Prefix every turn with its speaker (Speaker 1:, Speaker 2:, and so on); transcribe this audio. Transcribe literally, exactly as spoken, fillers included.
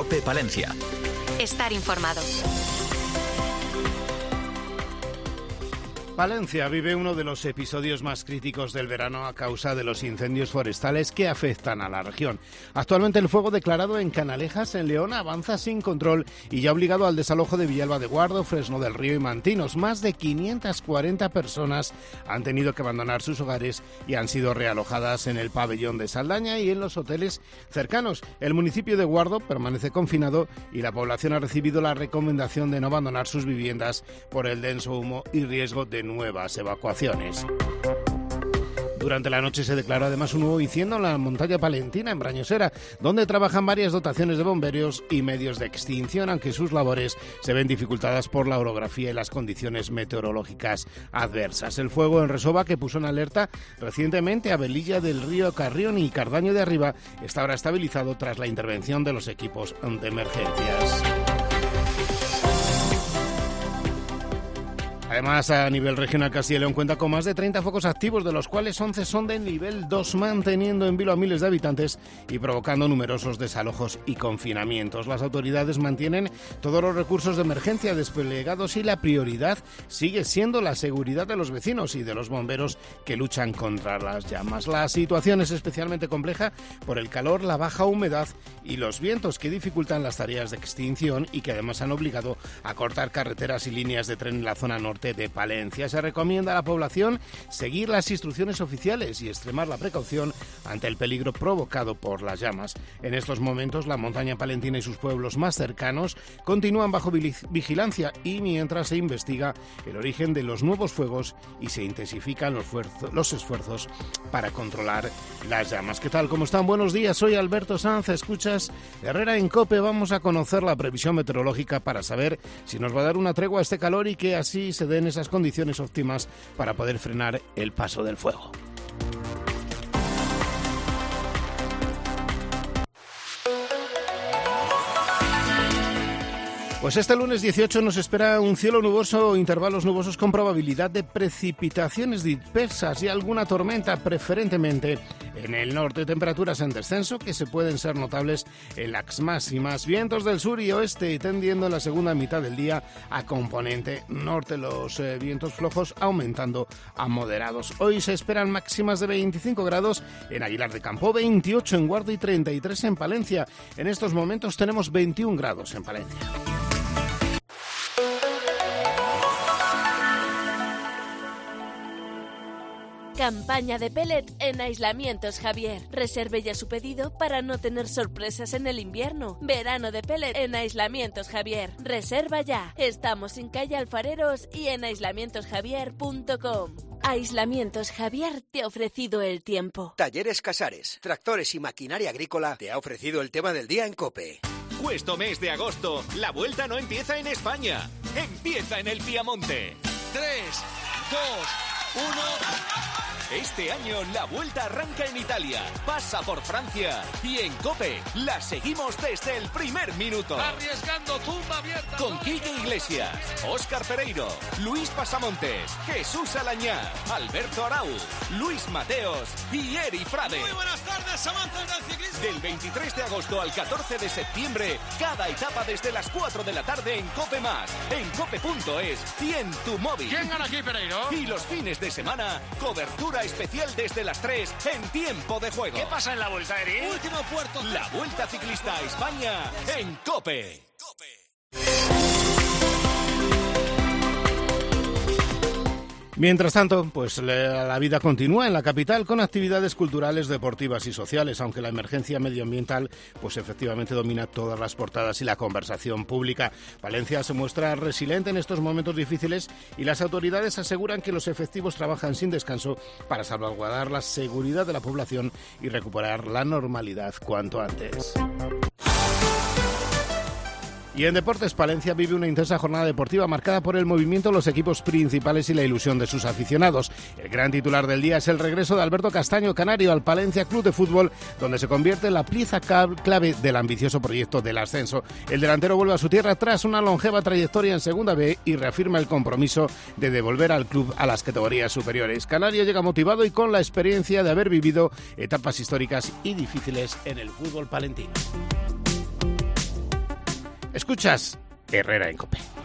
Speaker 1: COPE Palencia.
Speaker 2: Estar informado.
Speaker 3: Palencia vive uno de los episodios más críticos del verano a causa de los incendios forestales que afectan a la región. Actualmente el fuego declarado en Canalejas, en León, avanza sin control y ya ha obligado al desalojo de Villalba de Guardo, Fresno del Río y Mantinos. Más de quinientas cuarenta personas han tenido que abandonar sus hogares y han sido realojadas en el pabellón de Saldaña y en los hoteles cercanos. El municipio de Guardo permanece confinado y la población ha recibido la recomendación de no abandonar sus viviendas por el denso humo y riesgo de nuevas evacuaciones. Durante la noche se declaró además un nuevo incendio en la montaña palentina, en Brañosera, donde trabajan varias dotaciones de bomberos y medios de extinción, aunque sus labores se ven dificultadas por la orografía y las condiciones meteorológicas adversas. El fuego en Resova, que puso en alerta recientemente a Velilla del Río Carrión y Cardaño de Arriba, está ahora estabilizado tras la intervención de los equipos de emergencias. Además, a nivel regional, Castilla y León cuenta con más de treinta focos activos, de los cuales once son de nivel dos, manteniendo en vilo a miles de habitantes y provocando numerosos desalojos y confinamientos. Las autoridades mantienen todos los recursos de emergencia desplegados y la prioridad sigue siendo la seguridad de los vecinos y de los bomberos que luchan contra las llamas. La situación es especialmente compleja por el calor, la baja humedad y los vientos que dificultan las tareas de extinción y que además han obligado a cortar carreteras y líneas de tren en la zona norte de Palencia. Se recomienda a la población seguir las instrucciones oficiales y extremar la precaución ante el peligro provocado por las llamas. En estos momentos, la montaña palentina y sus pueblos más cercanos continúan bajo vigilancia y mientras se investiga el origen de los nuevos fuegos y se intensifican los, los esfuerzos para controlar las llamas. ¿Qué tal? ¿Cómo están? Buenos días. Soy Alberto Sanz. Escuchas Herrera en COPE. Vamos a conocer la previsión meteorológica para saber si nos va a dar una tregua a este calor y que así se den esas condiciones óptimas para poder frenar el paso del fuego. Pues este lunes dieciocho nos espera un cielo nuboso o intervalos nubosos con probabilidad de precipitaciones dispersas y alguna tormenta, preferentemente en el norte. Temperaturas en descenso que se pueden ser notables en las máximas. Vientos del sur y oeste tendiendo en la segunda mitad del día a componente norte. Los eh, vientos flojos aumentando a moderados. Hoy se esperan máximas de veinticinco grados en Aguilar de Campo, veintiocho en Guardo y treinta y tres en Palencia. En estos momentos tenemos veintiún grados en Palencia.
Speaker 4: Campaña de pellet en Aislamientos Javier. Reserve ya su pedido para no tener sorpresas en el invierno. Verano de pellet en Aislamientos Javier. Reserva ya. Estamos en calle Alfareros y en aislamientos javier punto com. Aislamientos Javier te ha ofrecido el tiempo.
Speaker 5: Talleres Casares, tractores y maquinaria agrícola te ha ofrecido el tema del día en COPE.
Speaker 6: Cuesto mes de agosto, la vuelta no empieza en España, empieza en el Piamonte. Tres, dos, uno... Este año la vuelta arranca en Italia, pasa por Francia y en COPE la seguimos desde el primer minuto.
Speaker 7: Arriesgando, tumba abierta.
Speaker 6: Con Quique Iglesias, Óscar Pereiro, Luis Pasamontes, Jesús Alañá, Alberto Arau, Luis Mateos y Eri Frade.
Speaker 7: Muy buenas tardes, amantes del ciclismo.
Speaker 6: Del veintitrés de agosto al catorce de septiembre, cada etapa desde las cuatro de la tarde en COPE Más, en cope punto es y en tu móvil.
Speaker 7: ¿Quién gana aquí, Pereiro?
Speaker 6: Y los fines de semana, cobertura especial desde las tres en tiempo de juego.
Speaker 7: ¿Qué pasa en la vuelta, Eri?
Speaker 6: Último puerto. La Vuelta Ciclista a España en COPE.
Speaker 3: Mientras tanto, pues la vida continúa en la capital con actividades culturales, deportivas y sociales, aunque la emergencia medioambiental pues efectivamente domina todas las portadas y la conversación pública. Valencia se muestra resiliente en estos momentos difíciles y las autoridades aseguran que los efectivos trabajan sin descanso para salvaguardar la seguridad de la población y recuperar la normalidad cuanto antes. Y en Deportes, Palencia vive una intensa jornada deportiva marcada por el movimiento de los equipos principales y la ilusión de sus aficionados. El gran titular del día es el regreso de Alberto Castaño Canario al Palencia Club de Fútbol, donde se convierte en la pieza clave del ambicioso proyecto del ascenso. El delantero vuelve a su tierra tras una longeva trayectoria en Segunda B y reafirma el compromiso de devolver al club a las categorías superiores. Canario llega motivado y con la experiencia de haber vivido etapas históricas y difíciles en el fútbol palentino. Escuchas Herrera en COPE.